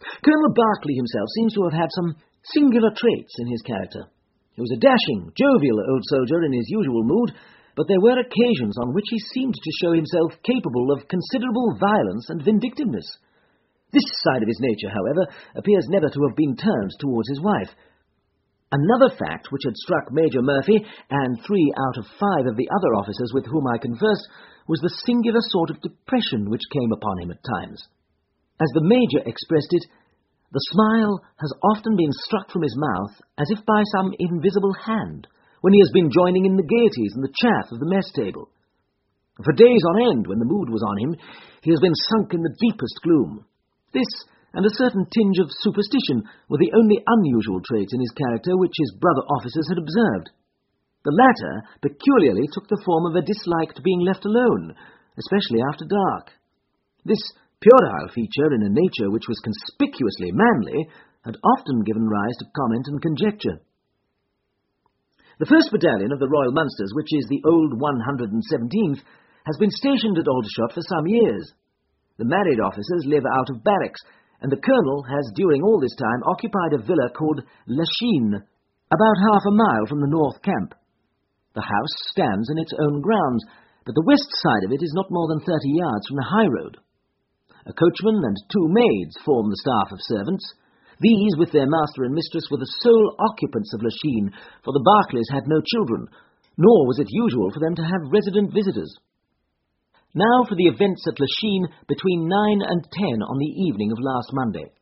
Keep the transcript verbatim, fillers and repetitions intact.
Colonel Berkeley himself seems to have had some singular traits in his character. He was a dashing, jovial old soldier in his usual mood, but there were occasions on which he seemed to show himself capable of considerable violence and vindictiveness. This side of his nature, however, appears never to have been turned towards his wife. Another fact which had struck Major Murphy and three out of five of the other officers with whom I conversed was the singular sort of depression which came upon him at times. As the Major expressed it, the smile has often been struck from his mouth as if by some invisible hand, when he has been joining in the gaieties and the chaff of the mess table. For days on end, when the mood was on him, he has been sunk in the deepest gloom. This, and a certain tinge of superstition, were the only unusual traits in his character which his brother officers had observed. The latter peculiarly took the form of a dislike to being left alone, especially after dark. This puerile feature in a nature which was conspicuously manly had often given rise to comment and conjecture. The first Battalion of the Royal Munsters, which is the old one hundred seventeenth, has been stationed at Aldershot for some years. The married officers live out of barracks, and the Colonel has during all this time occupied a villa called Lachine, about half a mile from the North Camp. The house stands in its own grounds, but the west side of it is not more than thirty yards from the high road. A coachman and two maids form the staff of servants. These, with their master and mistress, were the sole occupants of Lachine, for the Berkeleys had no children, nor was it usual for them to have resident visitors. Now for the events at Lachine between nine and ten on the evening of last Monday.